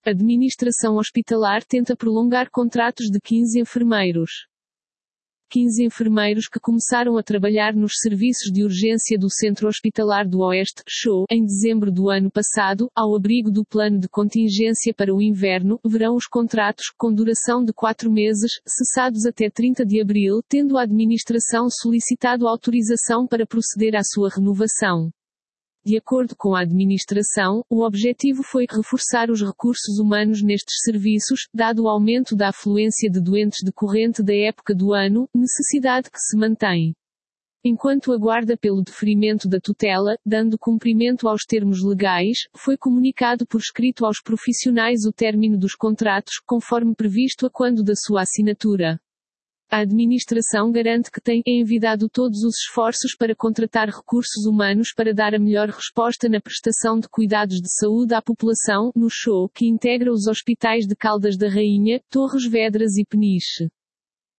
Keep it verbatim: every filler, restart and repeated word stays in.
Administração hospitalar tenta prolongar contratos de quinze enfermeiros. quinze enfermeiros que começaram a trabalhar nos serviços de urgência do Centro Hospitalar do Oeste, C H O, em dezembro do ano passado, ao abrigo do plano de contingência para o inverno, verão os contratos, com duração de quatro meses, cessados até trinta de abril, tendo a administração solicitado autorização para proceder à sua renovação. De acordo com a administração, o objetivo foi reforçar os recursos humanos nestes serviços, dado o aumento da afluência de doentes decorrente da época do ano, necessidade que se mantém. Enquanto aguarda pelo deferimento da tutela, dando cumprimento aos termos legais, foi comunicado por escrito aos profissionais o término dos contratos, conforme previsto a quando da sua assinatura. A administração garante que tem envidado todos os esforços para contratar recursos humanos para dar a melhor resposta na prestação de cuidados de saúde à população, no C H O, que integra os hospitais de Caldas da Rainha, Torres Vedras e Peniche.